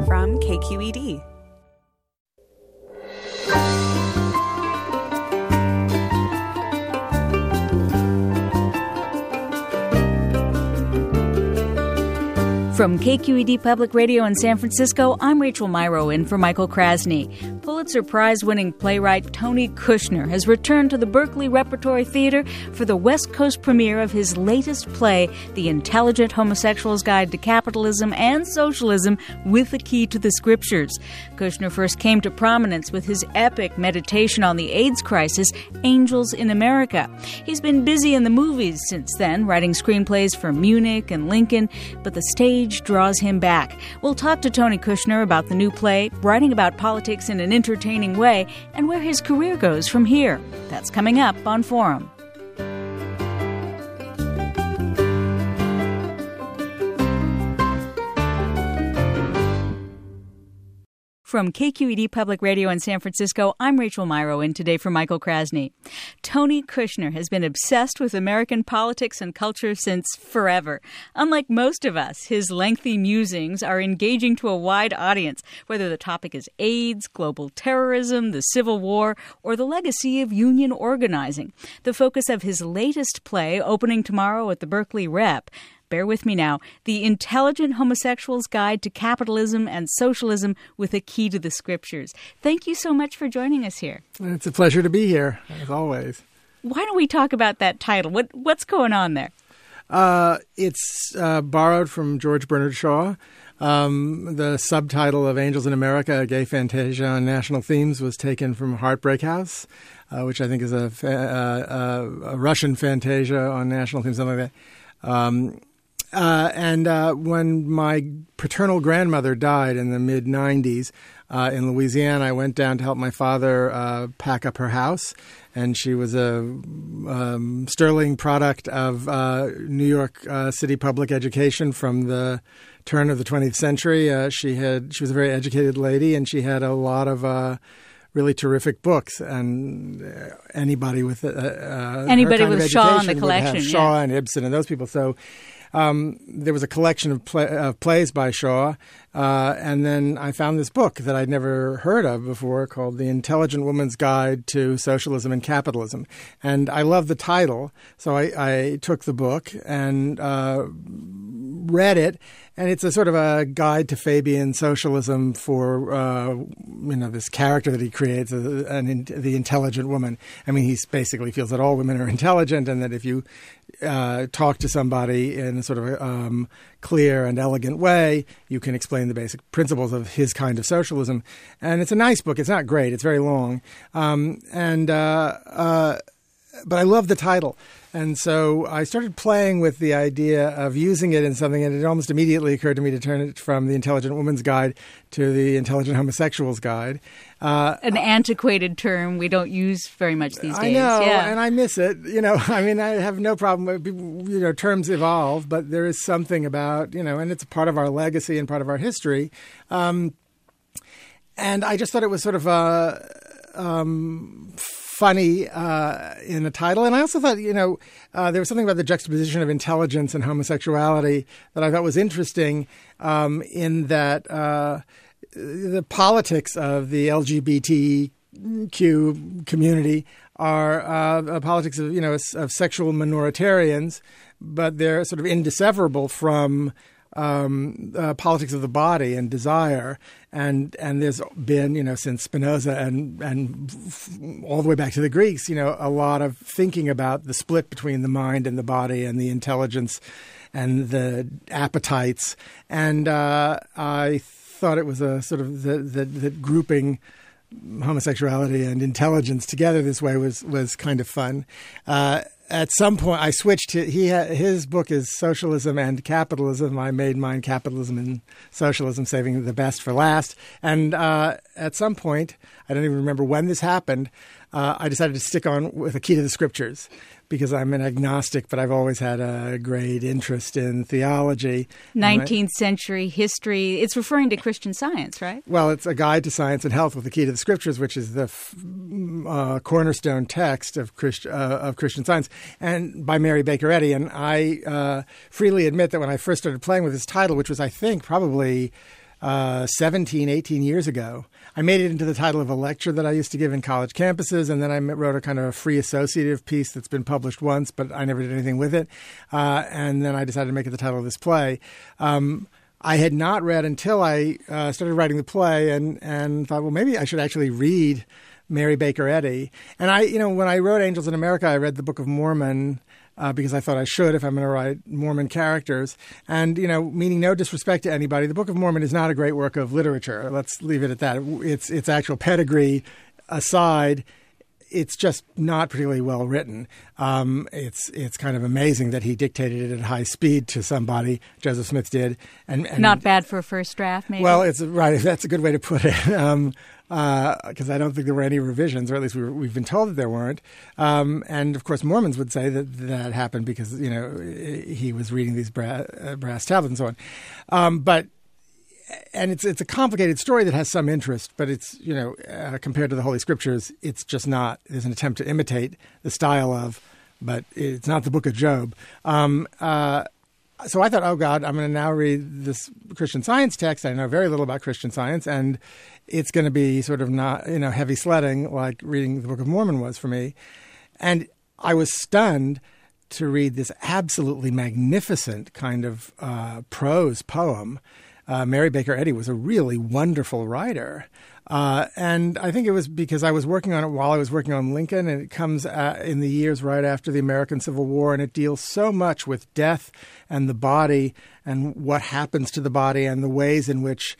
from KQED. From KQED Public Radio in San Francisco, I'm Rachel Myrow in for Michael Krasny. Pulitzer Prize-winning playwright Tony Kushner has returned to the Berkeley Repertory Theater for the West Coast premiere of his latest play, The Intelligent Homosexual's Guide to Capitalism and Socialism with a Key to the Scriptures. Kushner first came to prominence with his epic meditation on the AIDS crisis, Angels in America. He's been busy in the movies since then, writing screenplays for Munich and Lincoln, but the stage draws him back. We'll talk to Tony Kushner about the new play, writing about politics in an entertaining way, and where his career goes from here. That's coming up on Forum. From KQED Public Radio in San Francisco, I'm Rachel Myrow, in today for Michael Krasny. Tony Kushner has been obsessed with American politics and culture since forever. Unlike most of us, his lengthy musings are engaging to a wide audience, whether the topic is AIDS, global terrorism, the Civil War, or the legacy of union organizing. The focus of his latest play, opening tomorrow at the Berkeley Rep, bear with me now, The Intelligent Homosexual's Guide to Capitalism and Socialism with a Key to the Scriptures. Thank you so much for joining us here. It's a pleasure to be here, as always. Why don't we talk about that title? What's going on there? It's borrowed from George Bernard Shaw. The subtitle of Angels in America, a gay fantasia on national themes, was taken from Heartbreak House, which I think is a Russian fantasia on national themes, something like that. When my paternal grandmother died in the mid-'90s in Louisiana, I went down to help my father pack up her house. And she was a sterling product of New York City public education from the turn of the 20th century. She was a very educated lady, and she had a lot of really terrific books, and anybody with Shaw in the collection, Shaw and Ibsen and those people. So there was a collection of plays by Shaw, and then I found this book that I'd never heard of before called The Intelligent Woman's Guide to Socialism and Capitalism. And I love the title, so I took the book and read it. And it's a sort of a guide to Fabian socialism for, this character that he creates, the intelligent woman. I mean, he basically feels that all women are intelligent, and that if you talk to somebody in a sort of a clear and elegant way, you can explain the basic principles of his kind of socialism. And it's a nice book. It's not great. It's very long. But I love the title. And so I started playing with the idea of using it in something, and it almost immediately occurred to me to turn it from The Intelligent Woman's Guide to The Intelligent Homosexual's Guide. An antiquated term we don't use very much these days. I know, yeah. And I miss it. I have no problem. Terms evolve, but there is something about, and it's a part of our legacy and part of our history. And I just thought it was sort of funny in the title. And I also thought, there was something about the juxtaposition of intelligence and homosexuality that I thought was interesting, in that the politics of the LGBTQ community are politics of sexual minoritarians, but they're sort of indisseverable from politics of the body and desire, and there's been since Spinoza and all the way back to the Greeks a lot of thinking about the split between the mind and the body and the intelligence and the appetites, and I thought it was a sort of the grouping homosexuality and intelligence together this way was kind of fun. At some point, I switched to his book is Socialism and Capitalism. I made mine Capitalism and Socialism, saving the best for last. And at some point, I don't even remember when this happened, I decided to stick on with a key to the Scriptures, because I'm an agnostic, but I've always had a great interest in theology. 19th century history. It's referring to Christian Science, right? Well, it's a guide to science and health with the key to the Scriptures, which is the cornerstone text of Christian Science, and by Mary Baker Eddy. And I freely admit that when I first started playing with this title, which was, I think, probably 17, 18 years ago. I made it into the title of a lecture that I used to give in college campuses, and then I wrote a kind of a free associative piece that's been published once, but I never did anything with it. And then I decided to make it the title of this play. I had not read until I started writing the play and thought, well, maybe I should actually read Mary Baker Eddy. And when I wrote Angels in America, I read the Book of Mormon because I thought I should if I'm going to write Mormon characters. And, meaning no disrespect to anybody, the Book of Mormon is not a great work of literature. Let's leave it at that. Its actual pedigree aside, it's just not particularly well written. It's kind of amazing that he dictated it at high speed to somebody. Joseph Smith did, and not bad for a first draft, maybe. Well, it's right. That's a good way to put it. Because I don't think there were any revisions, or at least we've been told that there weren't. And of course, Mormons would say that happened because he was reading these brass tablets and so on. And it's a complicated story that has some interest, but it's, compared to the Holy Scriptures, it's just not. There's an attempt to imitate the style of, but it's not the Book of Job. So I thought, oh, God, I'm going to now read this Christian Science text. I know very little about Christian Science, and it's going to be sort of not, heavy sledding like reading the Book of Mormon was for me. And I was stunned to read this absolutely magnificent kind of prose poem. Mary Baker Eddy was a really wonderful writer. And I think it was because I was working on it while I was working on Lincoln, and it comes in the years right after the American Civil War, and it deals so much with death and the body and what happens to the body and the ways in which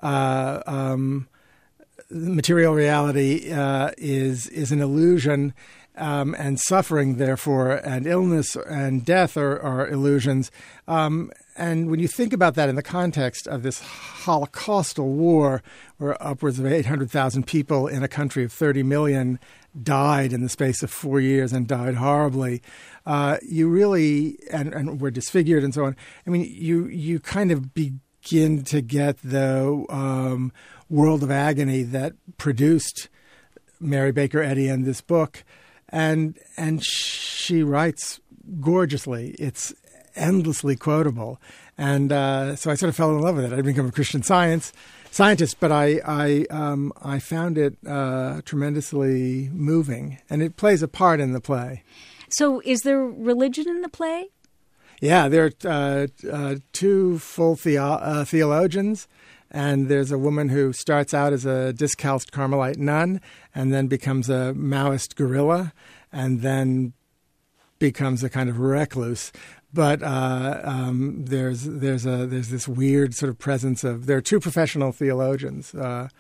material reality is an illusion, and suffering, therefore, and illness and death are illusions. And when you think about that in the context of this Holocaustal war, where upwards of 800,000 people in a country of 30 million died in the space of 4 years and died horribly, you really and were disfigured and so on. I mean, you kind of begin to get the world of agony that produced Mary Baker Eddy and this book, and she writes gorgeously. It's endlessly quotable, and so I sort of fell in love with it. I didn't become a Christian scientist, but I found it tremendously moving, and it plays a part in the play. So, is there religion in the play? Yeah, there are two full theologians, and there's a woman who starts out as a discalced Carmelite nun, and then becomes a Maoist guerrilla, and then becomes a kind of recluse. But there's this weird sort of presence of. There are two professional theologians, one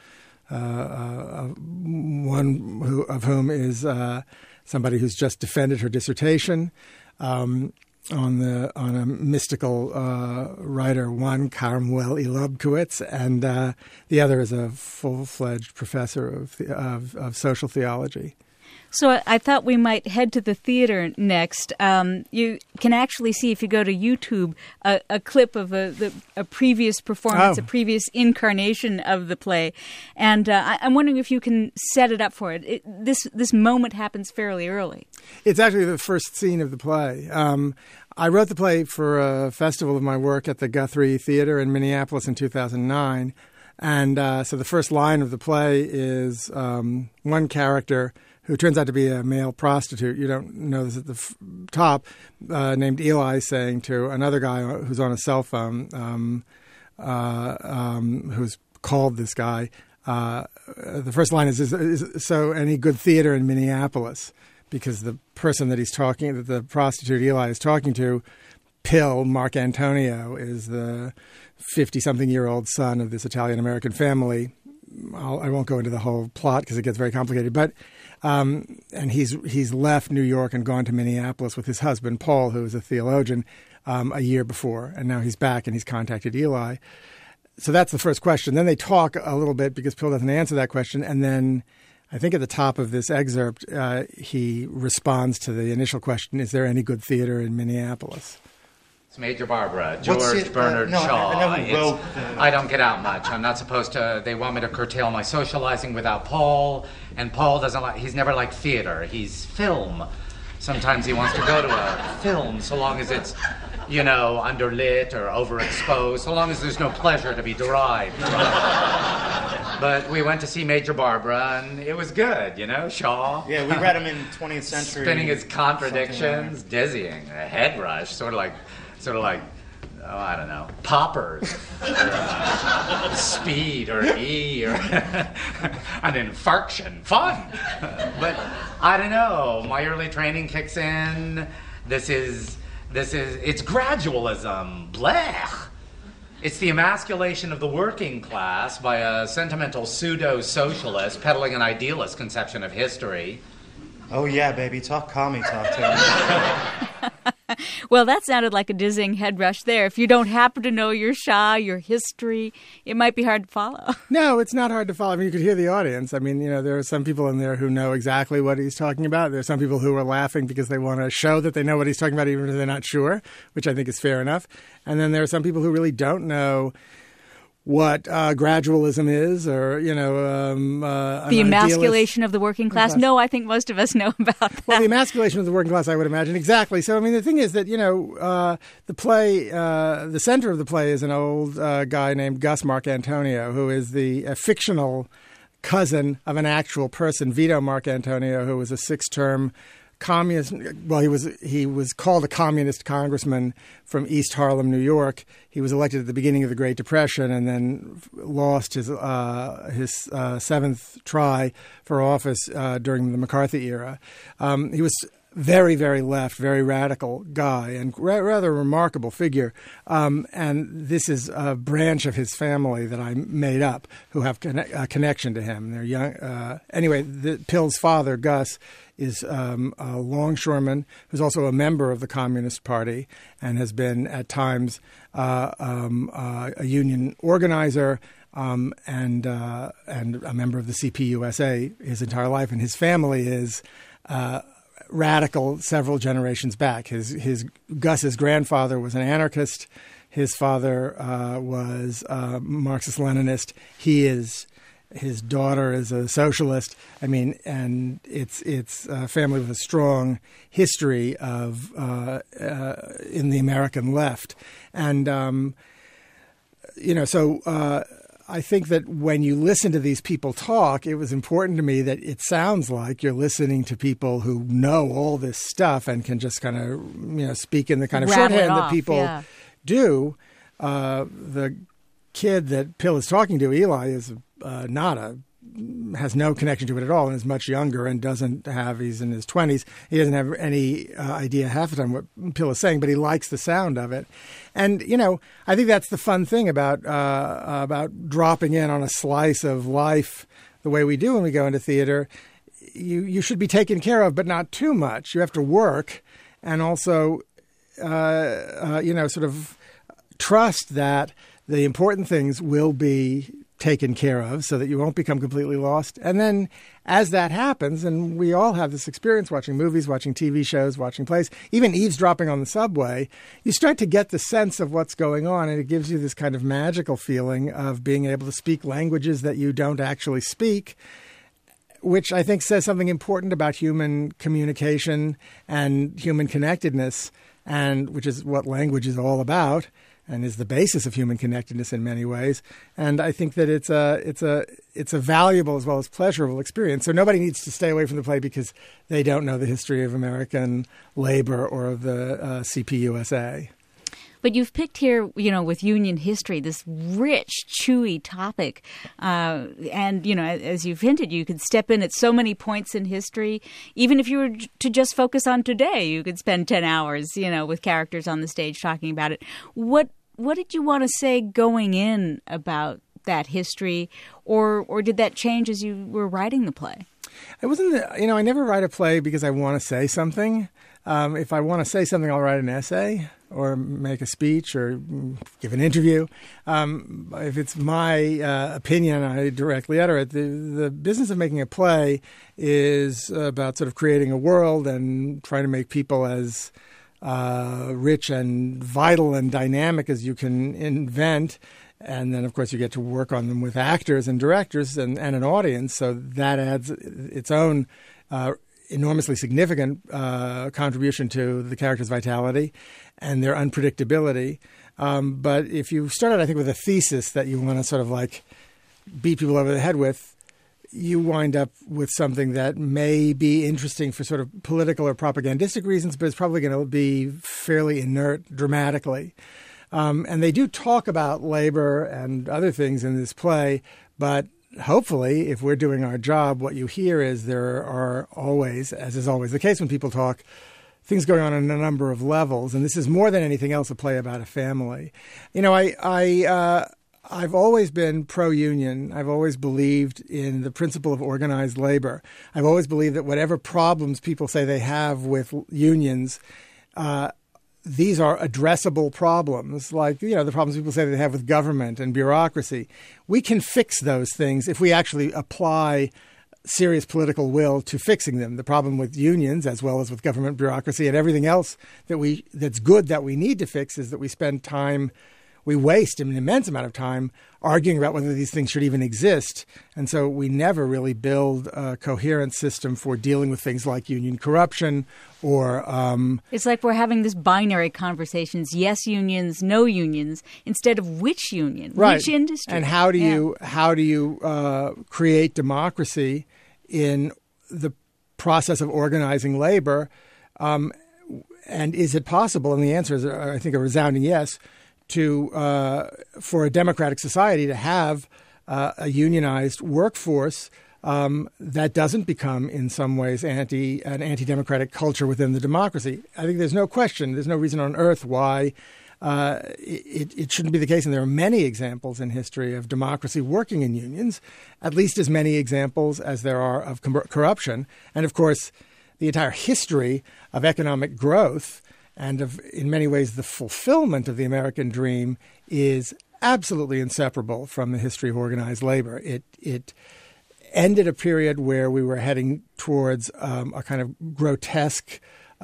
of whom is somebody who's just defended her dissertation on a mystical writer, one Carmel Ilobkowitz, and the other is a full-fledged professor of social theology. So I thought we might head to the theater next. You can actually see, if you go to YouTube, a clip of a previous performance, a previous incarnation of the play. And I'm wondering if you can set it up for it. This moment happens fairly early. It's actually the first scene of the play. I wrote the play for a festival of my work at the Guthrie Theater in Minneapolis in 2009. And so the first line of the play is one character who turns out to be a male prostitute, you don't know this at the top, named Eli, saying to another guy who's on a cell phone, who's called this guy, the first line is so any good theater in Minneapolis? Because the person that the prostitute Eli is talking to, Pill, Mark Antonio, is the 50-something-year-old son of this Italian-American family. I won't go into the whole plot because it gets very complicated, but and he's left New York and gone to Minneapolis with his husband, Paul, who is a theologian, a year before. And now he's back and he's contacted Eli. So that's the first question. Then they talk a little bit because Pill doesn't answer that question. And then I think at the top of this excerpt, he responds to the initial question, is there any good theater in Minneapolis? It's Major Barbara, George Bernard Shaw. I don't get out much. I'm not supposed to. They want me to curtail my socializing without Paul, and Paul doesn't like. He's never liked theater. He's film. Sometimes he wants to go to a film, so long as it's underlit or overexposed, so long as there's no pleasure to be derived. But we went to see Major Barbara, and it was good, Shaw. Yeah, we read him in 20th Century. Spinning his contradictions, dizzying, a head rush, sort of like, I don't know, Poppers, or Speed, or E, or an infarction. Fun! But I don't know, my early training kicks in. It's gradualism. Blech! It's the emasculation of the working class by a sentimental pseudo-socialist peddling an idealist conception of history. Oh, yeah, baby. Call me talk to me. Well, that sounded like a dizzying head rush there. If you don't happen to know your Shah, your history, it might be hard to follow. No, it's not hard to follow. I mean, you could hear the audience. I mean, there are some people in there who know exactly what he's talking about. There are some people who are laughing because they want to show that they know what he's talking about, even if they're not sure, which I think is fair enough. And then there are some people who really don't know what gradualism is, or the emasculation of the working class. No, I think most of us know about that. Well, the emasculation of the working class, I would imagine, exactly. So, I mean, the thing is that the play, the center of the play is an old guy named Gus Marcantonio, who is the fictional cousin of an actual person, Vito Marcantonio, who was a 6-term communist. Well, he was called a communist congressman from East Harlem, New York. He was elected at the beginning of the Great Depression and then lost his 7th try for office during the McCarthy era. He was very, very left, very radical guy, and rather remarkable figure. And this is a branch of his family that I made up who have a connection to him. They're young. Anyway, Pill's father, Gus, is a longshoreman who's also a member of the Communist Party and has been at times a union organizer and a member of the CPUSA his entire life. And his family is radical several generations back. Gus's grandfather was an anarchist. His father was a Marxist-Leninist. His daughter is a socialist. I mean, and it's a family with a strong history of in the American left, and so I think that when you listen to these people talk, it was important to me that it sounds like you're listening to people who know all this stuff and can just kind of speak in the kind of shorthand that people do. The kid that Pill is talking to, Eli, is has no connection to it at all and is much younger and he's in his 20s. He doesn't have any idea half the time what Pill is saying, but he likes the sound of it. And, I think that's the fun thing about dropping in on a slice of life the way we do when we go into theater. You should be taken care of, but not too much. You have to work and also, sort of trust that the important things will be taken care of so that you won't become completely lost. And then as that happens, and we all have this experience watching movies, watching TV shows, watching plays, even eavesdropping on the subway, you start to get the sense of what's going on, and it gives you this kind of magical feeling of being able to speak languages that you don't actually speak, which I think says something important about human communication and human connectedness, and which is what language is all about. And is the basis of human connectedness in many ways. And I think that it's a valuable as well as pleasurable experience. So nobody needs to stay away from the play because they don't know the history of American labor or of the CPUSA. But you've picked here, with union history, this rich, chewy topic. And, as you've hinted, you could step in at so many points in history. Even if you were to just focus on today, you could spend 10 hours, with characters on the stage talking about it. What did you want to say going in about that history, or did that change as you were writing the play? I never write a play because I want to say something. If I want to say something, I'll write an essay or make a speech or give an interview. If it's my opinion, I directly utter it. The business of making a play is about sort of creating a world and trying to make people as rich and vital and dynamic as you can invent. And then, of course, you get to work on them with actors and directors and an audience. So that adds its own enormously significant contribution to the character's vitality and their unpredictability. But if you start out, I think, with a thesis that you want to sort of like beat people over the head with, you wind up with something that may be interesting for sort of political or propagandistic reasons, but it's probably going to be fairly inert dramatically. And they do talk about labor and other things in this play, but hopefully, if we're doing our job, what you hear is there are always, as is always the case when people talk, things going on a number of levels. And this is more than anything else a play about a family. You know, I've always been pro-union. I've always believed in the principle of organized labor. I've always believed that whatever problems people say they have with unions, these are addressable problems, like, you know, the problems people say they have with government and bureaucracy. We can fix those things if we actually apply serious political will to fixing them. The problem with unions, as well as with government bureaucracy and everything else that's good that we need to fix, is that we waste an immense amount of time arguing about whether these things should even exist. And so we never really build a coherent system for dealing with things like union corruption or... It's like we're having this binary conversations, yes unions, no unions, instead of which union, right. Which industry. And how do you create democracy in the process of organizing labor? And is it possible? And the answer is, I think, a resounding yes, for a democratic society to have a unionized workforce that doesn't become, in some ways, an anti-democratic culture within the democracy. I think there's no question, there's no reason on earth why it shouldn't be the case. And there are many examples in history of democracy working in unions, at least as many examples as there are of corruption. And, of course, the entire history of economic growth and of, in many ways, the fulfillment of the American dream is absolutely inseparable from the history of organized labor. It ended a period where we were heading towards a kind of grotesque,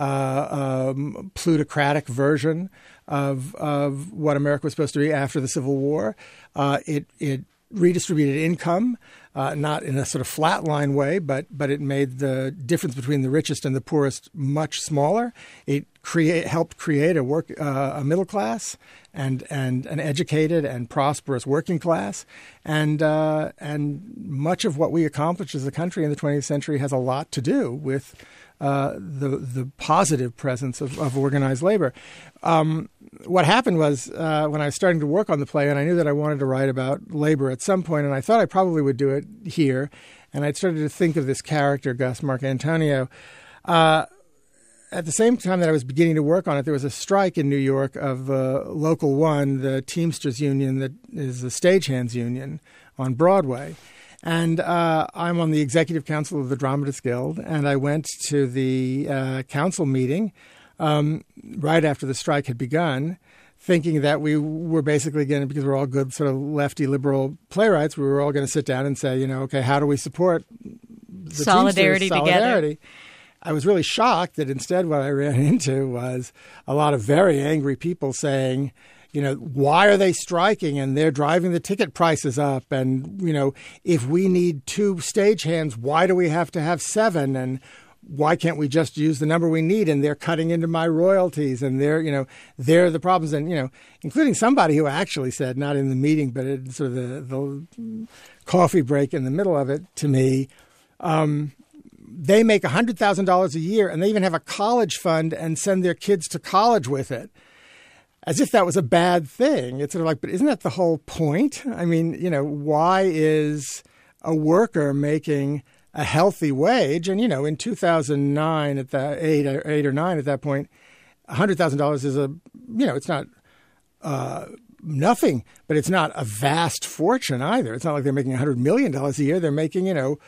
plutocratic version of what America was supposed to be after the Civil War. It redistributed income, not in a sort of flatline way, but it made the difference between the richest and the poorest much smaller. It helped create a middle class and an educated and prosperous working class, and much of what we accomplished as a country in the 20th century has a lot to do with the positive presence of organized labor. What happened was when I was starting to work on the play, and I knew that I wanted to write about labor at some point, and I thought I probably would do it here, and I'd started to think of this character, Gus Marcantonio. At the same time that I was beginning to work on it, there was a strike in New York of Local 1, the Teamsters union that is the stagehands union on Broadway. And I'm on the executive council of the Dramatists Guild, and I went to the council meeting right after the strike had begun, thinking that we were basically going to, because we're all good sort of lefty liberal playwrights, we were all going to sit down and say, you know, okay, how do we support the solidarity together? I was really shocked that instead what I ran into was a lot of very angry people saying, you know, why are they striking? And they're driving the ticket prices up. And, you know, if we need 2 stagehands, why do we have to have 7? And why can't we just use the number we need? And they're cutting into my royalties. And they're the problems. And, you know, including somebody who actually said, not in the meeting, but in sort of the coffee break in the middle of it to me, they make $100,000 a year, and they even have a college fund and send their kids to college with it, as if that was a bad thing. It's sort of like, but isn't that the whole point? I mean, you know, why is a worker making a healthy wage? And, you know, in 2009, at that 8 or 9 at that point, $100,000 is it's not nothing, but it's not a vast fortune either. It's not like they're making $100 million a year. They're making,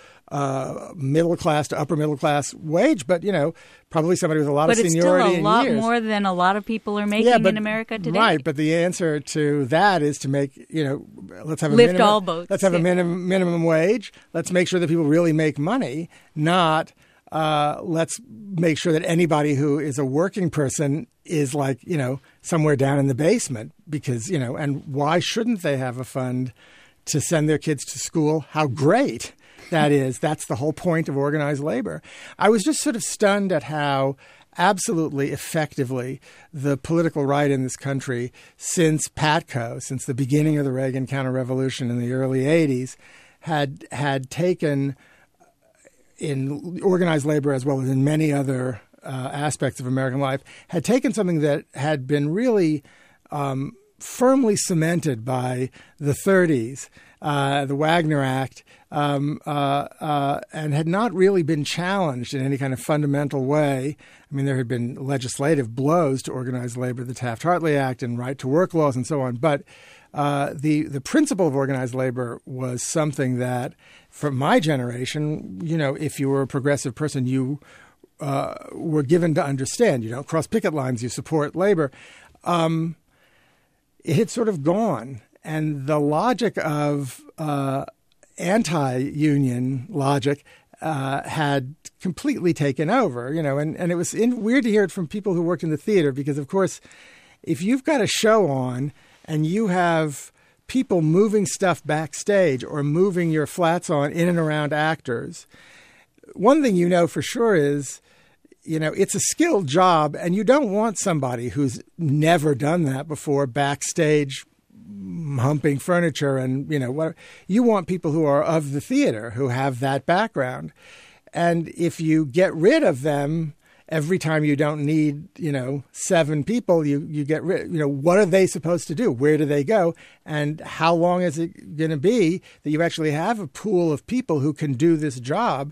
middle class to upper middle class wage, but, probably somebody with a lot of seniority But it's still a lot years. more than a lot of people are making in America today. Right, but the answer to that is to make, let's have a lift minimum, all boats. Let's have a minimum wage. Let's make sure that people really make money, not let's make sure that anybody who is a working person is like, somewhere down in the basement because, and why shouldn't they have a fund to send their kids to school? How great. That's the whole point of organized labor. I was just sort of stunned at how absolutely effectively the political right in this country since PATCO, since the beginning of the Reagan counter-revolution in the early 80s, had taken in organized labor as well as in many other aspects of American life, had taken something that had been really firmly cemented by the 30s, the Wagner Act, and had not really been challenged in any kind of fundamental way. I mean, there had been legislative blows to organized labor, the Taft-Hartley Act and right-to-work laws and so on. But the principle of organized labor was something that, from my generation, if you were a progressive person, you were given to understand. You don't cross picket lines, you support labor. It had sort of gone. And the logic of anti-union logic had completely taken over, and it was weird to hear it from people who worked in the theater because, of course, if you've got a show on and you have people moving stuff backstage or moving your flats on in and around actors, one thing you know for sure is, it's a skilled job, and you don't want somebody who's never done that before backstage humping furniture and, what you want people who are of the theater, who have that background. And if you get rid of them every time you don't need, 7 people, you get rid, what are they supposed to do? Where do they go? And how long is it going to be that you actually have a pool of people who can do this job?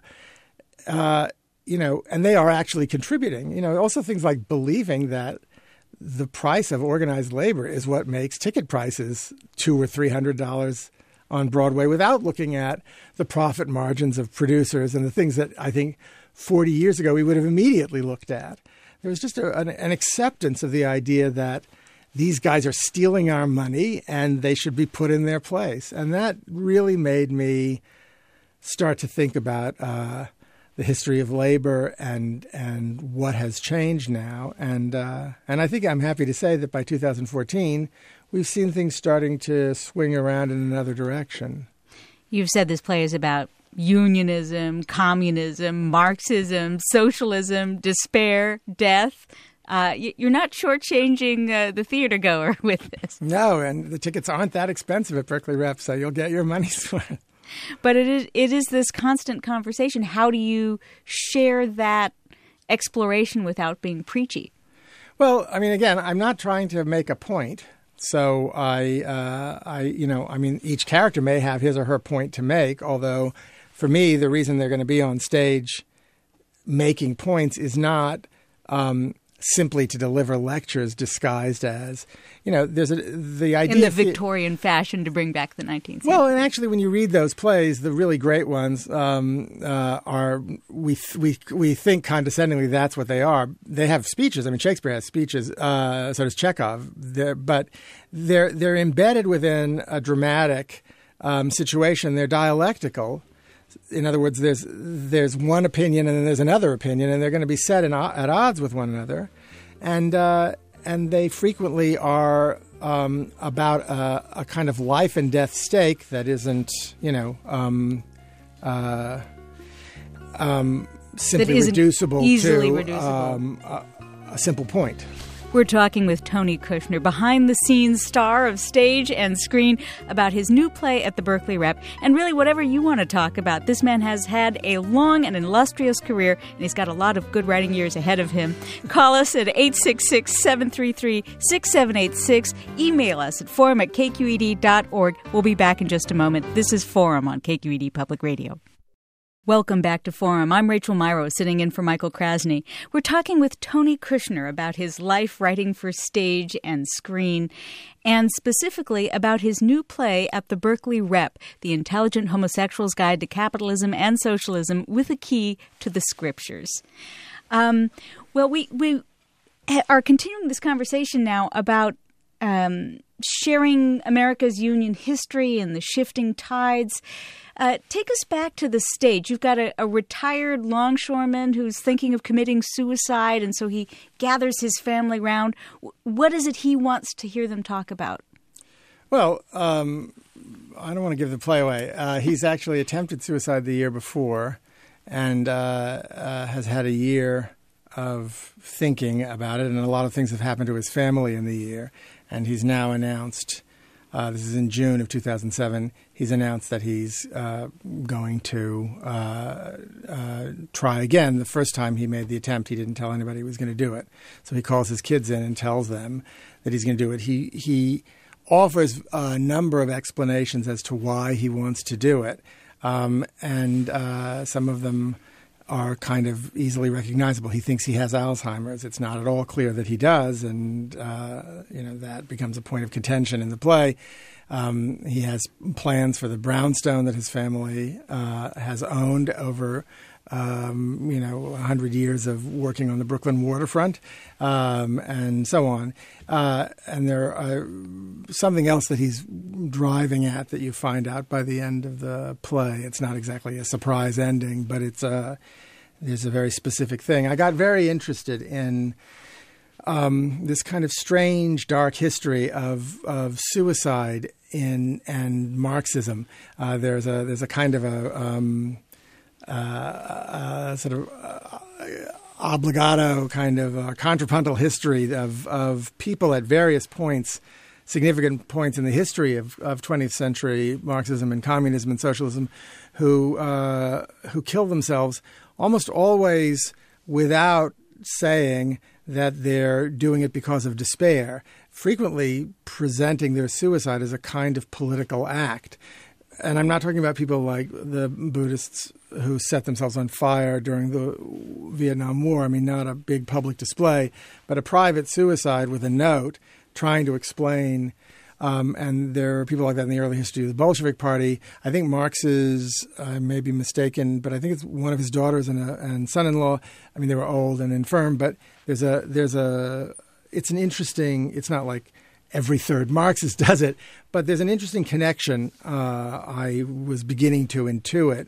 And they are actually contributing. Also things like believing that the price of organized labor is what makes ticket prices $200 or $300 on Broadway without looking at the profit margins of producers and the things that I think 40 years ago we would have immediately looked at. There was just an acceptance of the idea that these guys are stealing our money and they should be put in their place. And that really made me start to think about the history of labor and what has changed now. And I think I'm happy to say that by 2014, we've seen things starting to swing around in another direction. You've said this play is about unionism, communism, Marxism, socialism, despair, death. You're not shortchanging the theater goer with this. No, and the tickets aren't that expensive at Berkeley Rep, so you'll get your money's worth. But it is this constant conversation. How do you share that exploration without being preachy? Well, I mean, again, I'm not trying to make a point. So each character may have his or her point to make, although for me, the reason they're going to be on stage making points is not simply to deliver lectures disguised as, there's the idea... In the Victorian fashion to bring back the 19th century. Well, and actually when you read those plays, the really great ones are, we think condescendingly that's what they are. They have speeches. I mean, Shakespeare has speeches, so does Chekhov. But they're embedded within a dramatic situation. They're dialectical. In other words, there's one opinion and then there's another opinion, and they're going to be set at odds with one another, and they frequently are about a kind of life and death stake that isn't, simply reducible to a simple point. We're talking with Tony Kushner, behind-the-scenes star of stage and screen, about his new play at the Berkeley Rep, and really whatever you want to talk about. This man has had a long and illustrious career, and he's got a lot of good writing years ahead of him. Call us at 866-733-6786. Email us at forum@kqed.org. We'll be back in just a moment. This is Forum on KQED Public Radio. Welcome back to Forum. I'm Rachel Myrow, sitting in for Michael Krasny. We're talking with Tony Kushner about his life writing for stage and screen, and specifically about his new play at the Berkeley Rep, The Intelligent Homosexual's Guide to Capitalism and Socialism with a Key to the Scriptures. We are continuing this conversation now about sharing America's union history and the shifting tides. Take us back to the stage. You've got a retired longshoreman who's thinking of committing suicide, and so he gathers his family round. What is it he wants to hear them talk about? Well, don't want to give the play away. He's actually attempted suicide the year before, and has had a year of thinking about it, and a lot of things have happened to his family in the year. And he's now announced, this is in June of 2007, he's announced that he's going to try again. The first time he made the attempt, he didn't tell anybody he was going to do it. So he calls his kids in and tells them that he's going to do it. He offers a number of explanations as to why he wants to do it. And some of them are kind of easily recognizable. He thinks he has Alzheimer's. It's not at all clear that he does, and that becomes a point of contention in the play. He has plans for the brownstone that his family has owned over 100 years of working on the Brooklyn waterfront, and so on. And there are something else that he's driving at that you find out by the end of the play. It's not exactly a surprise ending, but there's a very specific thing. I got very interested in this kind of strange, dark history of suicide and Marxism. There's a kind of a sort of obbligato kind of contrapuntal history of people at various points, significant points in the history of 20th century Marxism and communism and socialism, who kill themselves almost always without saying that they're doing it because of despair, frequently presenting their suicide as a kind of political act. And I'm not talking about people like the Buddhists who set themselves on fire during the Vietnam War. I mean, not a big public display, but a private suicide with a note trying to explain. And there are people like that in the early history of the Bolshevik Party. I think Marx's, I may be mistaken, but I think it's one of his daughters and son-in-law. I mean, they were old and infirm, but it's an interesting, it's not like every third Marxist does it, but there's an interesting connection I was beginning to intuit,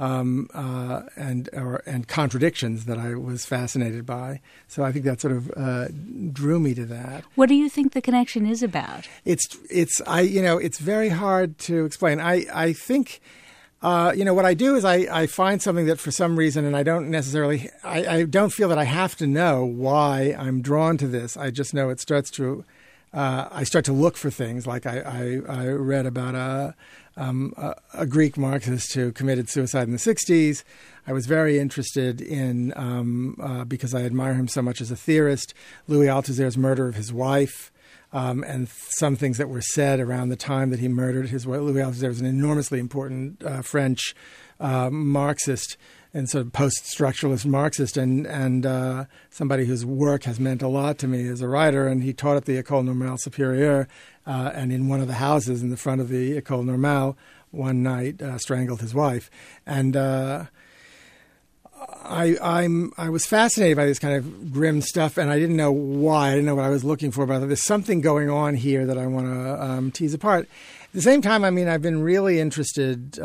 and contradictions that I was fascinated by. So I think that sort of drew me to that. What do you think the connection is about? It's very hard to explain. I think what I do is I find something that for some reason, and I don't necessarily, I don't feel that I have to know why I'm drawn to this. I just know it starts to. I start to look for things. Like I read about a Greek Marxist who committed suicide in the 60s. I was very interested in, because I admire him so much as a theorist, Louis Althusser's murder of his wife, and some things that were said around the time that he murdered his wife. Louis Althusser was an enormously important French Marxist and sort of post-structuralist Marxist, and somebody whose work has meant a lot to me as a writer. And he taught at the École Normale Supérieure, and in one of the houses in the front of the École Normale one night strangled his wife. And I was fascinated by this kind of grim stuff, and I didn't know why. I didn't know what I was looking for, but there's something going on here that I want to tease apart. At the same time, I mean, I've been really interested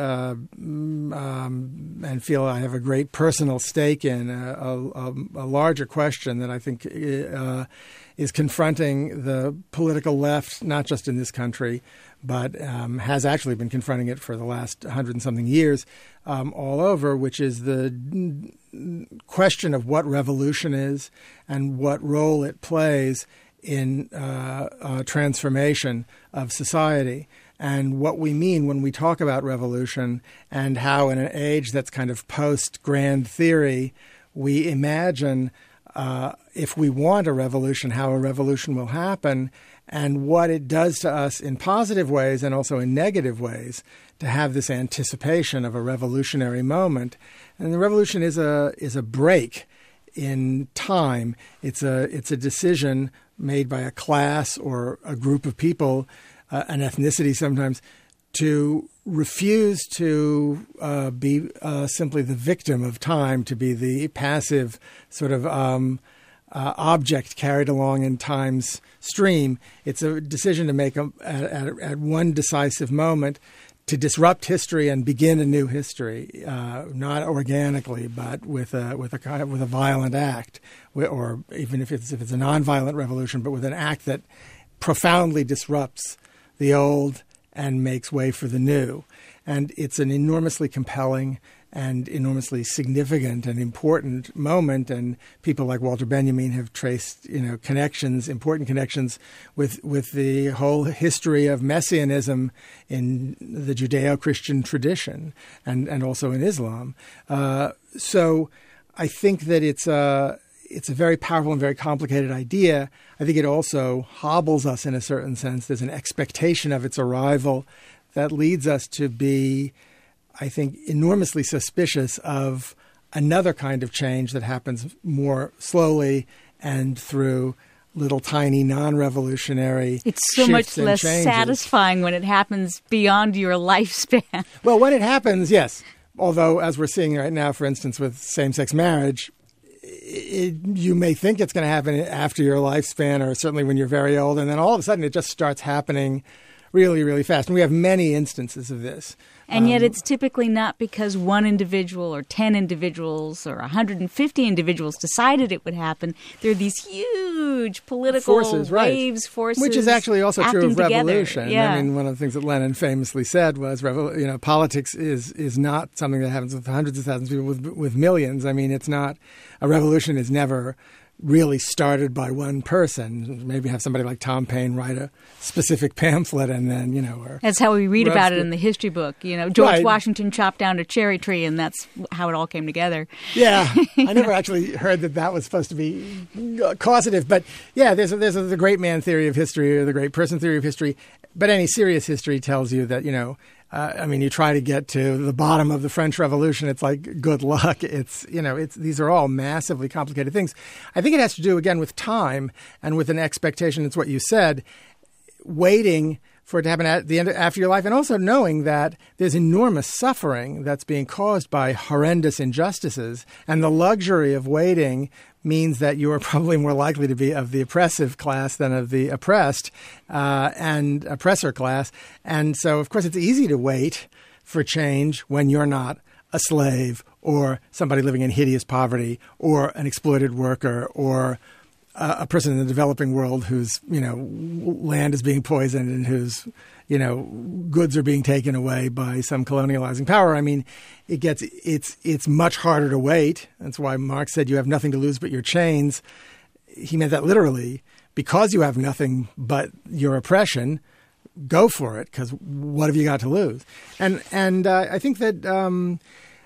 and feel I have a great personal stake in a larger question that I think is confronting the political left, not just in this country, but has actually been confronting it for the last 100-and-something years all over, which is the question of what revolution is and what role it plays in transformation of society. And what we mean when we talk about revolution, and how in an age that's kind of post-grand theory, we imagine if we want a revolution, how a revolution will happen, and what it does to us in positive ways and also in negative ways to have this anticipation of a revolutionary moment. And the revolution is a break in time. It's a decision made by a class or a group of people, an ethnicity sometimes, to refuse to be simply the victim of time, to be the passive sort of object carried along in time's stream. It's a decision to make at one decisive moment to disrupt history and begin a new history, not organically, but with a violent act, or even if it's a nonviolent revolution, but with an act that profoundly disrupts the old and makes way for the new. And it's an enormously compelling and enormously significant and important moment, and people like Walter Benjamin have traced, connections, important connections with the whole history of messianism in the Judeo-Christian tradition and also in Islam. So I think that it's a very powerful and very complicated idea. I think it also hobbles us in a certain sense. There's an expectation of its arrival that leads us to be, I think, enormously suspicious of another kind of change that happens more slowly and through little tiny non-revolutionary It's so much shifts and less changes. satisfying when it happens beyond your lifespan. Well, when it happens, yes. Although, as we're seeing right now, for instance, with same-sex marriage, you may think it's going to happen after your lifespan, or certainly when you're very old, and then all of a sudden it just starts happening really, really fast. And we have many instances of this. And yet it's typically not because one individual or 10 individuals or 150 individuals decided it would happen. There are these huge political forces, waves, forces. Which is actually also true of acting revolution. together. Yeah. I mean, one of the things that Lenin famously said was, politics is not something that happens with hundreds of thousands of people, with millions. I mean, it's not, a revolution is never really started by one person. Maybe have somebody like Tom Paine write a specific pamphlet and then, or that's how we read about it in the history book. George Right. Washington chopped down a cherry tree, and that's how it all came together. Yeah, I never actually heard that was supposed to be causative. But yeah, there's the great man theory of history or the great person theory of history. But any serious history tells you that, you try to get to the bottom of the French Revolution. It's like good luck. These are all massively complicated things. I think it has to do, again, with time and with an expectation. It's what you said, waiting for it to happen at the end after your life, and also knowing that there's enormous suffering that's being caused by horrendous injustices, and the luxury of waiting means that you are probably more likely to be of the oppressive class than of the oppressed and oppressor class. And so, of course, it's easy to wait for change when you're not a slave or somebody living in hideous poverty or an exploited worker or a person in the developing world whose, land is being poisoned and whose, goods are being taken away by some colonializing power. I mean, it's much harder to wait. That's why Marx said you have nothing to lose but your chains. He meant that literally. Because you have nothing but your oppression, go for it, because what have you got to lose? And I think that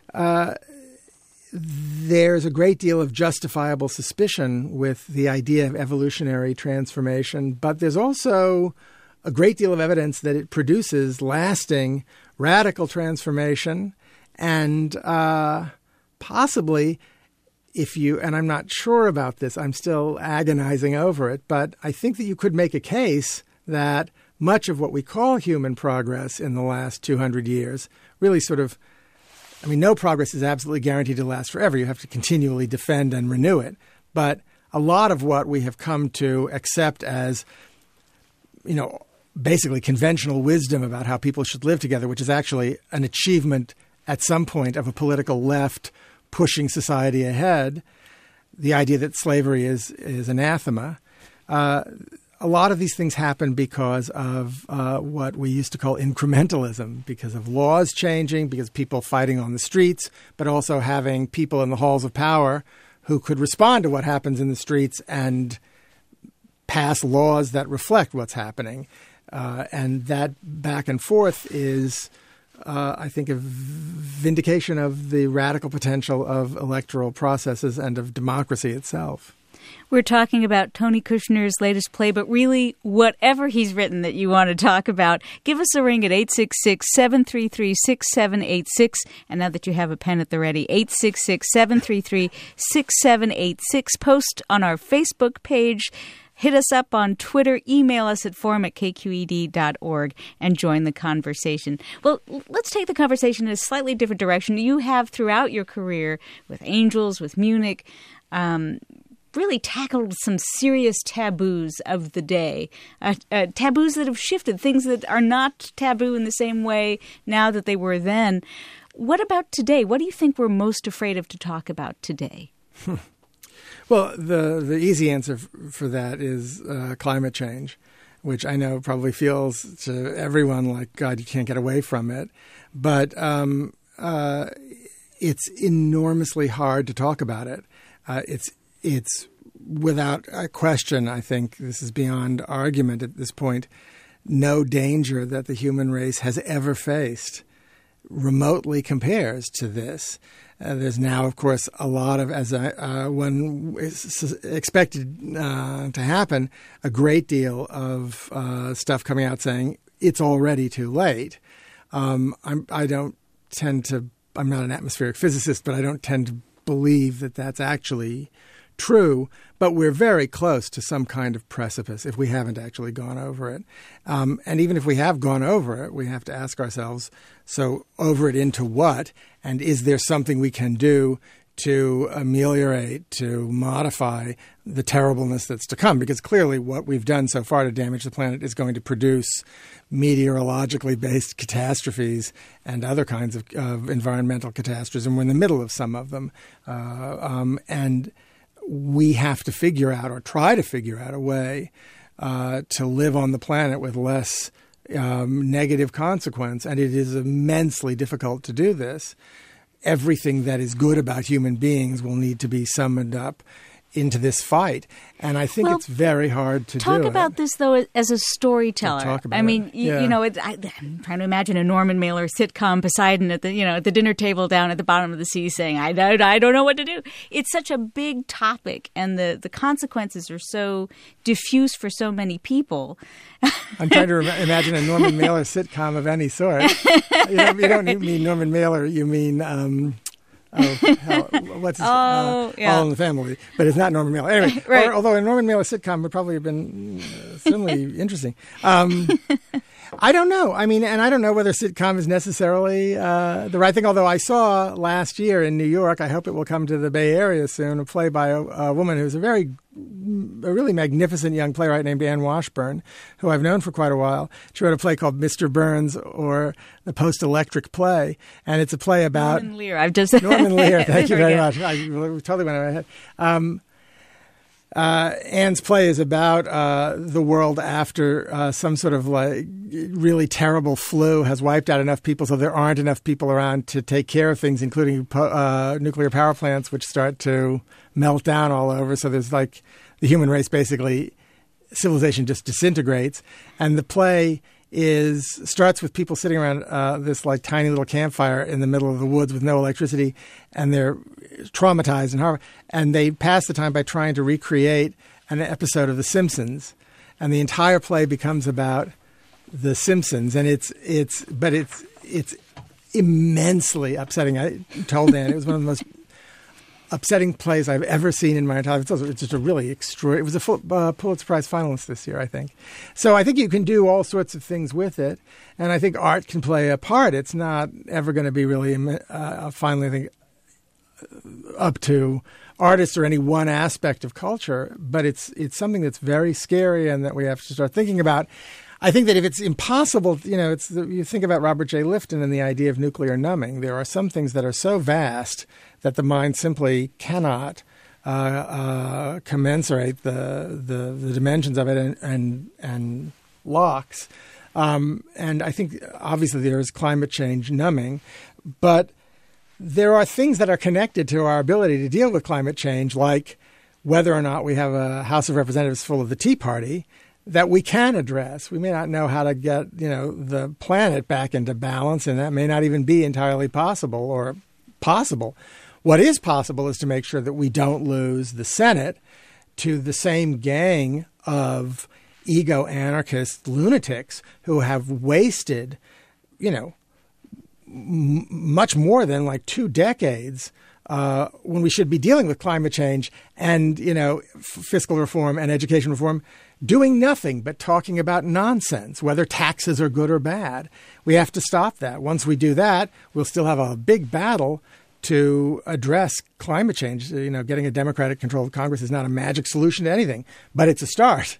there's a great deal of justifiable suspicion with the idea of evolutionary transformation, but there's also a great deal of evidence that it produces lasting radical transformation, and possibly, and I'm not sure about this, I'm still agonizing over it, but I think that you could make a case that much of what we call human progress in the last 200 years really no progress is absolutely guaranteed to last forever. You have to continually defend and renew it. But a lot of what we have come to accept as, basically conventional wisdom about how people should live together, which is actually an achievement at some point of a political left pushing society ahead, the idea that slavery is anathema. A lot of these things happen because of what we used to call incrementalism, because of laws changing, because people fighting on the streets, but also having people in the halls of power who could respond to what happens in the streets and pass laws that reflect what's happening. And that back and forth is, I think, a vindication of the radical potential of electoral processes and of democracy itself. We're talking about Tony Kushner's latest play, but really whatever he's written that you want to talk about, give us a ring at 866-733-6786. And now that you have a pen at the ready, 866-733-6786. Post on our Facebook page. Hit us up on Twitter, email us at forum@kqed.org, and join the conversation. Well, let's take the conversation in a slightly different direction. You have, throughout your career, with Angels, with Munich, really tackled some serious taboos of the day, taboos that have shifted, things that are not taboo in the same way now that they were then. What about today? What do you think we're most afraid of to talk about today? Well, the easy answer for that is climate change. which I know probably feels to everyone like, God, you can't get away from it. But it's enormously hard to talk about it. It's without a question, I think this is beyond argument at this point, no danger that the human race has ever faced remotely compares to this. There's now, of course, a lot of, as one is expected to happen, a great deal of stuff coming out saying it's already too late. I'm not an atmospheric physicist, but I don't tend to believe that that's actually true, but we're very close to some kind of precipice if we haven't actually gone over it. And even if we have gone over it, we have to ask ourselves, so over it into what? And is there something we can do to ameliorate, to modify the terribleness that's to come? Because clearly what we've done so far to damage the planet is going to produce meteorologically based catastrophes and other kinds of environmental catastrophes, and we're in the middle of some of them. And we have to figure out, or try to figure out, a way to live on the planet with less negative consequence. And it is immensely difficult to do this. Everything that is good about human beings will need to be summoned up into this fight. And I think it's very hard to talk about this, though, as a storyteller. Talk about I mean, it. Yeah. I'm trying to imagine a Norman Mailer sitcom, Poseidon at the dinner table down at the bottom of the sea saying, I don't know what to do. It's such a big topic, and the consequences are so diffuse for so many people. I'm trying to imagine a Norman Mailer sitcom of any sort. You don't mean Norman Mailer, you mean... what's his, All in the Family, but it's not Norman Mailer. Anyway, right. Although a Norman Mailer sitcom would probably have been similarly interesting. I don't know. I mean, and I don't know whether sitcom is necessarily the right thing, although I saw last year in New York, I hope it will come to the Bay Area soon, a play by a woman who's a really magnificent young playwright named Anne Washburn, who I've known for quite a while. She wrote a play called Mr. Burns, or the Post-Electric Play, and it's a play about... Norman Lear. Norman Lear, thank you very much. I totally went over my head. Anne's play is about the world after some sort of like really terrible flu has wiped out enough people so there aren't enough people around to take care of things, including nuclear power plants, which start to melt down all over. So there's like the human race, basically, civilization just disintegrates. And the play starts with people sitting around this like tiny little campfire in the middle of the woods with no electricity, and they're traumatized and horrible. And they pass the time by trying to recreate an episode of The Simpsons, and the entire play becomes about The Simpsons. And it's immensely upsetting. I told Dan it was one of the most upsetting plays I've ever seen in my entire life. It's just a really extraordinary. It was a Pulitzer Prize finalist this year, I think. So I think you can do all sorts of things with it, and I think art can play a part. It's not ever going to be really finally, I think, up to artists or any one aspect of culture, but it's something that's very scary and that we have to start thinking about. I think that if it's impossible, you think about Robert J. Lifton and the idea of nuclear numbing. There are some things that are so vast that the mind simply cannot commensurate the dimensions of it and locks. And I think obviously there is climate change numbing, but there are things that are connected to our ability to deal with climate change, like whether or not we have a House of Representatives full of the Tea Party, that we can address. We may not know how to get, the planet back into balance, and that may not even be entirely possible or possible. What is possible is to make sure that we don't lose the Senate to the same gang of ego-anarchist lunatics who have wasted, much more than like 2 decades when we should be dealing with climate change and, fiscal reform and education reform, doing nothing but talking about nonsense, whether taxes are good or bad. We have to stop that. Once we do that, we'll still have a big battle to address climate change. Getting a Democratic-controlled Congress is not a magic solution to anything, but it's a start.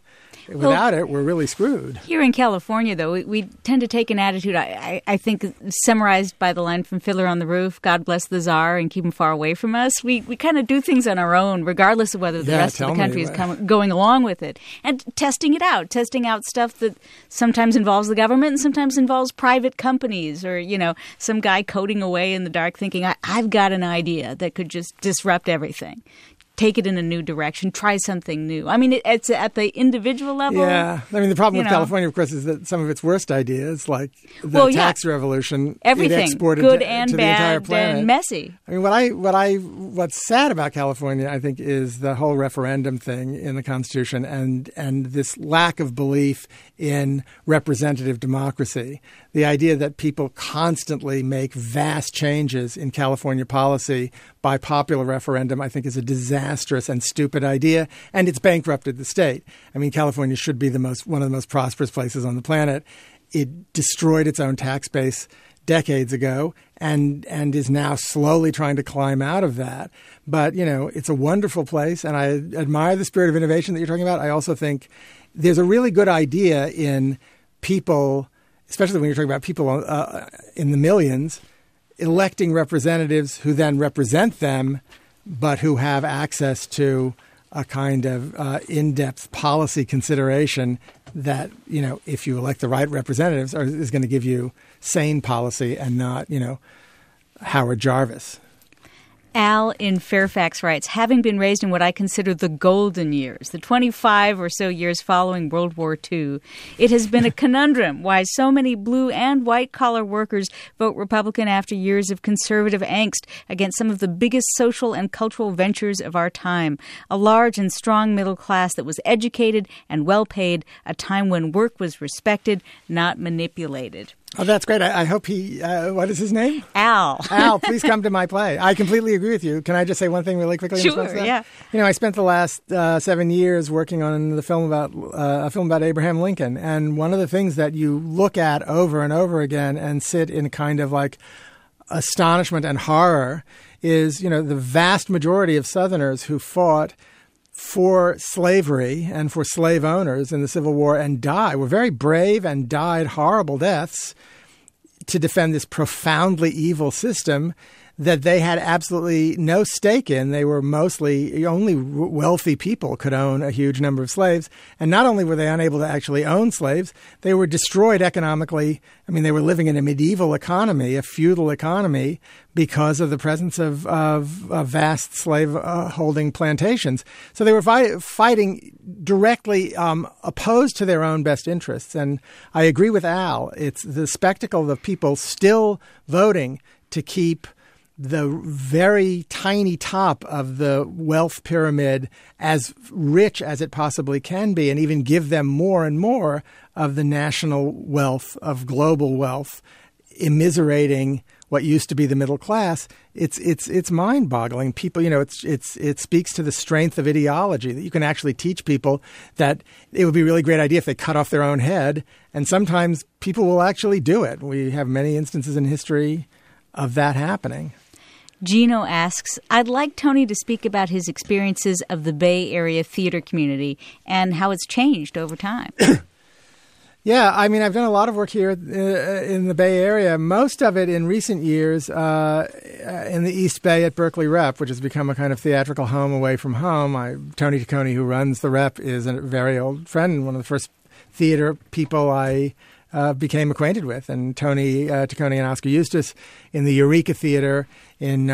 Without it, we're really screwed. Here in California, though, we tend to take an attitude, I think, summarized by the line from Fiddler on the Roof, God bless the Tsar and keep him far away from us. We kind of do things on our own, regardless of whether the rest of the country is going along with it. And testing out stuff that sometimes involves the government and sometimes involves private companies or, some guy coding away in the dark thinking, I've got an idea that could just disrupt everything. Take it in a new direction, try something new. I mean, it's at the individual level. Yeah. I mean, the problem with California, of course, is that some of its worst ideas, like the tax revolution, everything, it exported good and to bad, the entire planet. And messy. I mean, what's sad about California, I think, is the whole referendum thing in the Constitution and this lack of belief in representative democracy. The idea that people constantly make vast changes in California policy by popular referendum, I think, is a disastrous and stupid idea, and it's bankrupted the state. I mean, California should be one of the most prosperous places on the planet. It destroyed its own tax base decades ago and is now slowly trying to climb out of that. But, it's a wonderful place, and I admire the spirit of innovation that you're talking about. I also think there's a really good idea in people, especially when you're talking about people in the millions, electing representatives who then represent them, but who have access to a kind of in-depth policy consideration that, if you elect the right representatives, is going to give you sane policy and not, Howard Jarvis. Al in Fairfax writes, having been raised in what I consider the golden years, the 25 or so years following World War II, it has been a conundrum why so many blue and white-collar workers vote Republican after years of conservative angst against some of the biggest social and cultural ventures of our time. A large and strong middle class that was educated and well-paid, a time when work was respected, not manipulated. Oh, that's great. I hope what is his name? Al. Al, please come to my play. I completely agree with you. Can I just say one thing really quickly? Sure, yeah. I spent the last 7 years working on a film about Abraham Lincoln. And one of the things that you look at over and over again and sit in kind of like astonishment and horror is, the vast majority of Southerners who fought for slavery and for slave owners in the Civil War and were very brave and died horrible deaths to defend this profoundly evil system that they had absolutely no stake in. They were mostly only wealthy people could own a huge number of slaves. And not only were they unable to actually own slaves, they were destroyed economically. I mean, they were living in a medieval economy, a feudal economy, because of the presence of vast slave holding plantations. So they were fighting directly opposed to their own best interests. And I agree with Al. It's the spectacle of people still voting to keep the very tiny top of the wealth pyramid as rich as it possibly can be, and even give them more and more of the national wealth, of global wealth, immiserating what used to be the middle class. It's mind-boggling. People, it speaks to the strength of ideology that you can actually teach people that it would be a really great idea if they cut off their own head, and sometimes people will actually do it. We have many instances in history of that happening. Gino asks, I'd like Tony to speak about his experiences of the Bay Area theater community and how it's changed over time. Yeah, I mean, I've done a lot of work here in the Bay Area, most of it in recent years in the East Bay at Berkeley Rep, which has become a kind of theatrical home away from home. Tony Taccone, who runs the Rep, is a very old friend, one of the first theater people I became acquainted with. And Tony Taccone and Oscar Eustis in the Eureka Theater in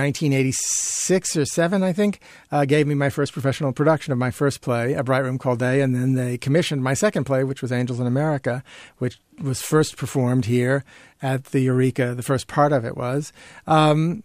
1986 or 7, I think, gave me my first professional production of my first play, A Bright Room Called Day, and then they commissioned my second play, which was Angels in America, which was first performed here at the Eureka. The first part of it was. I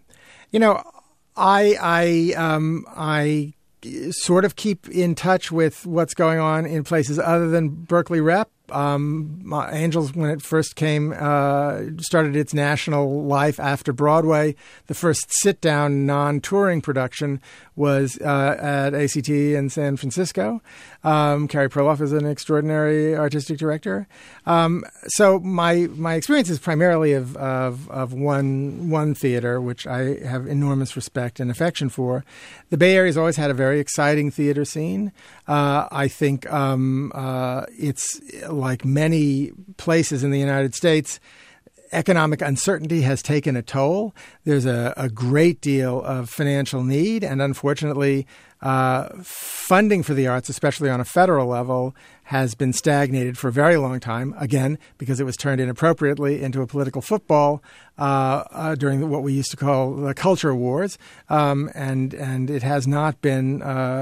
sort of keep in touch with what's going on in places other than Berkeley Rep. Angels, when it first came, started its national life after Broadway. The first sit-down, non-touring production was at ACT in San Francisco. Carrie Perloff is an extraordinary artistic director. So my experience is primarily of one theater, which I have enormous respect and affection for. The Bay Area has always had a very exciting theater scene. I think it's like many places in the United States, economic uncertainty has taken a toll. There's a great deal of financial need, and unfortunately, funding for the arts, especially on a federal level, has been stagnated for a very long time, again, because it was turned inappropriately into a political football during what we used to call the culture wars, and it has not been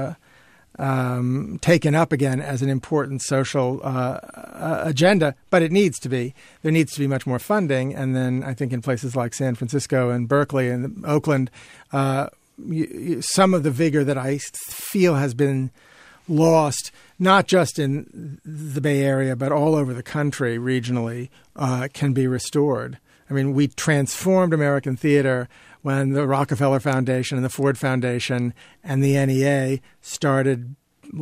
taken up again as an important social agenda, but it needs to be. There needs to be much more funding, and then I think in places like San Francisco and Berkeley and Oakland, some of the vigor that I feel has been lost, not just in the Bay Area, but all over the country regionally, can be restored. I mean, we transformed American theater when the Rockefeller Foundation and the Ford Foundation and the NEA started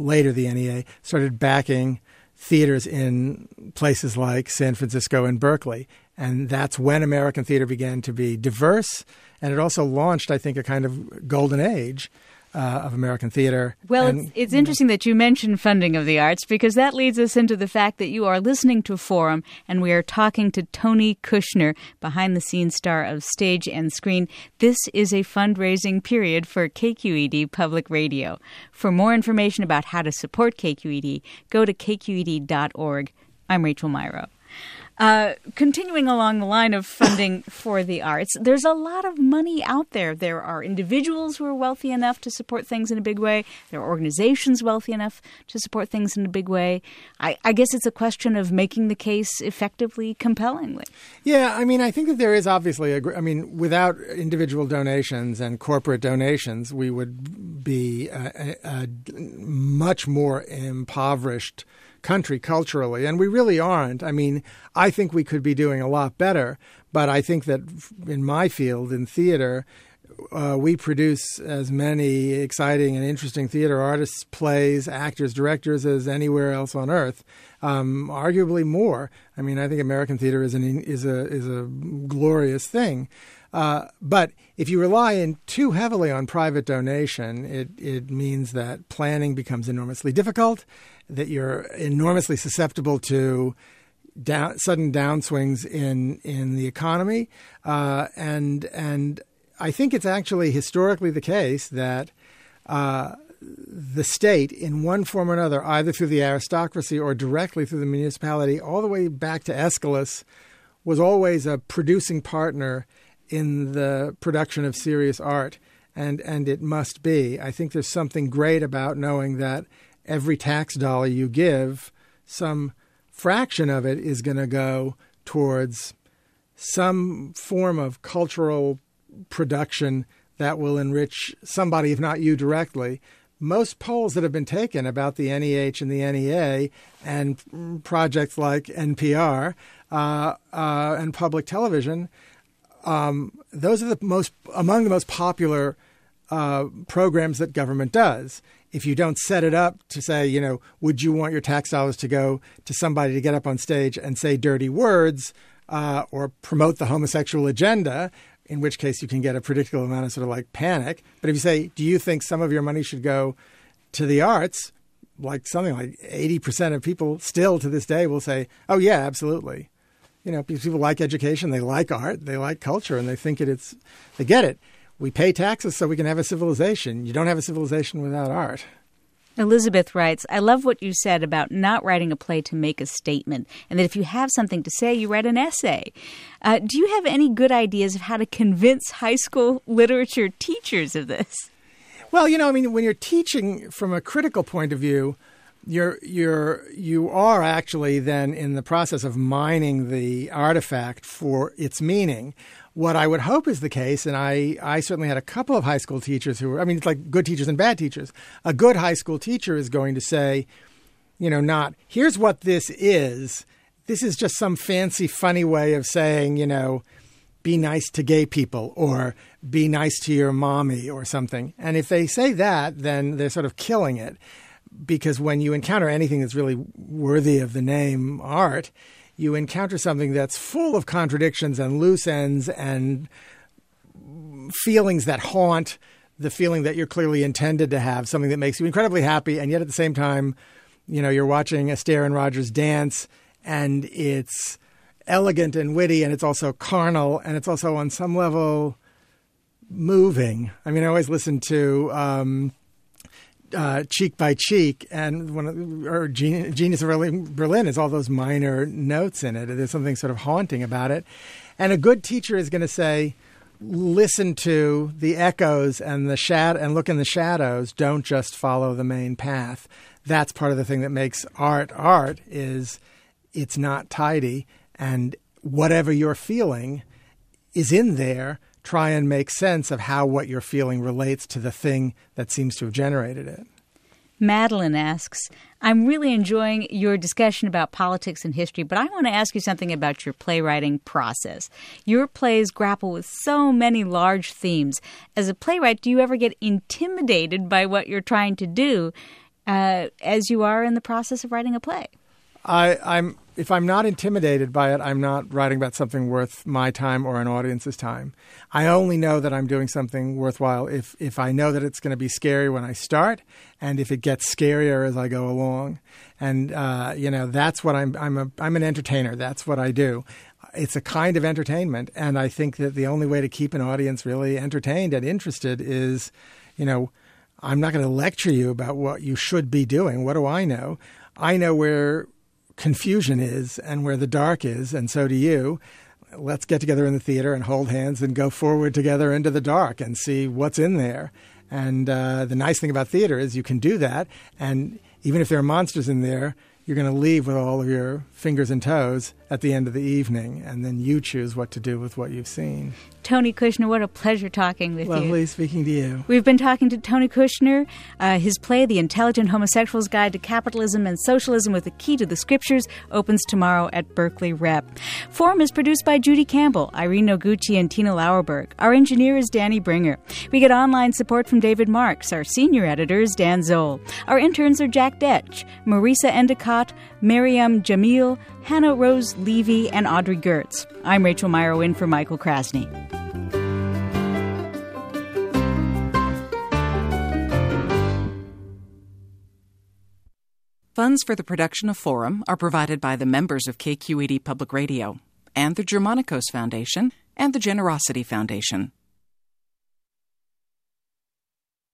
backing theaters in places like San Francisco and Berkeley. And that's when American theater began to be diverse. And it also launched, I think, a kind of golden age of American theater. Well, it's interesting that you mentioned funding of the arts, because that leads us into the fact that you are listening to Forum, and we are talking to Tony Kushner, behind-the-scenes star of Stage and Screen. This is a fundraising period for KQED Public Radio. For more information about how to support KQED, go to kqed.org. I'm Rachel Myrow. Continuing along the line of funding for the arts, there's a lot of money out there. There are individuals who are wealthy enough to support things in a big way. There are organizations wealthy enough to support things in a big way. I guess it's a question of making the case effectively, compellingly. Yeah, I mean, I think that there is obviously without individual donations and corporate donations, we would be a much more impoverished country culturally, and we really aren't. I mean, I think we could be doing a lot better, but I think that in my field, in theater, we produce as many exciting and interesting theater artists, plays, actors, directors as anywhere else on earth. Arguably more. I mean, I think American theater is a glorious thing. But if you rely too heavily on private donation, it means that planning becomes enormously difficult, that you're enormously susceptible to sudden downswings in the economy, and I think it's actually historically the case that the state, in one form or another, either through the aristocracy or directly through the municipality, all the way back to Aeschylus, was always a producing partner in the production of serious art, and it must be. I think there's something great about knowing that every tax dollar you give, some fraction of it is going to go towards some form of cultural production that will enrich somebody, if not you directly. Most polls that have been taken about the NEH and the NEA and projects like NPR and public television, those are among the most popular programs that government does. If you don't set it up to say, would you want your tax dollars to go to somebody to get up on stage and say dirty words or promote the homosexual agenda, in which case you can get a predictable amount of sort of like panic. But if you say, do you think some of your money should go to the arts, like something like 80% of people still to this day will say, oh, yeah, absolutely. Because people like education, they like art, they like culture, and they think they get it. We pay taxes so we can have a civilization. You don't have a civilization without art. Elizabeth writes, I love what you said about not writing a play to make a statement, and that if you have something to say, you write an essay. Do you have any good ideas of how to convince high school literature teachers of this? Well, when you're teaching from a critical point of view, you are actually then in the process of mining the artifact for its meaning. What I would hope is the case, and I certainly had a couple of high school teachers it's like good teachers and bad teachers. A good high school teacher is going to say, not here's what this is. This is just some fancy, funny way of saying, be nice to gay people or be nice to your mommy or something. And if they say that, then they're sort of killing it. Because when you encounter anything that's really worthy of the name art, you encounter something that's full of contradictions and loose ends and feelings that haunt the feeling that you're clearly intended to have, something that makes you incredibly happy. And yet at the same time, you're watching Astaire and Rogers dance, and it's elegant and witty, and it's also carnal, and it's also on some level moving. I mean, I always listen to Cheek by Cheek, and Genius of Berlin is all those minor notes in it. There's something sort of haunting about it. And a good teacher is going to say, listen to the echoes and and look in the shadows. Don't just follow the main path. That's part of the thing that makes art is it's not tidy, and whatever you're feeling is in there. Try and make sense of how what you're feeling relates to the thing that seems to have generated it. Madeline asks, I'm really enjoying your discussion about politics and history, but I want to ask you something about your playwriting process. Your plays grapple with so many large themes. As a playwright, do you ever get intimidated by what you're trying to do as you are in the process of writing a play? If I'm not intimidated by it, I'm not writing about something worth my time or an audience's time. I only know that I'm doing something worthwhile if I know that it's going to be scary when I start, and if it gets scarier as I go along. And that's what I'm an entertainer. That's what I do. It's a kind of entertainment, and I think that the only way to keep an audience really entertained and interested is, I'm not going to lecture you about what you should be doing. What do I know? I know where confusion is and where the dark is, and so do you. Let's get together in the theater and hold hands and go forward together into the dark and see what's in there. And the nice thing about theater is you can do that, and even if there are monsters in there, you're going to leave with all of your fingers and toes at the end of the evening, and then you choose what to do with what you've seen. Tony Kushner, what a pleasure talking with you. Lovely speaking to you. We've been talking to Tony Kushner. His play, The Intelligent Homosexual's Guide to Capitalism and Socialism with a Key to the Scriptures, opens tomorrow at Berkeley Rep. Forum is produced by Judy Campbell, Irene Noguchi, and Tina Lauerberg. Our engineer is Danny Bringer. We get online support from David Marks. Our senior editor is Dan Zoll. Our interns are Jack Detch, Marisa Endicott, Miriam Jamil, Hannah Rose Levy, and Audrey Gertz. I'm Rachel Myrow in for Michael Krasny. Funds for the production of Forum are provided by the members of KQED Public Radio and the Germanicos Foundation and the Generosity Foundation.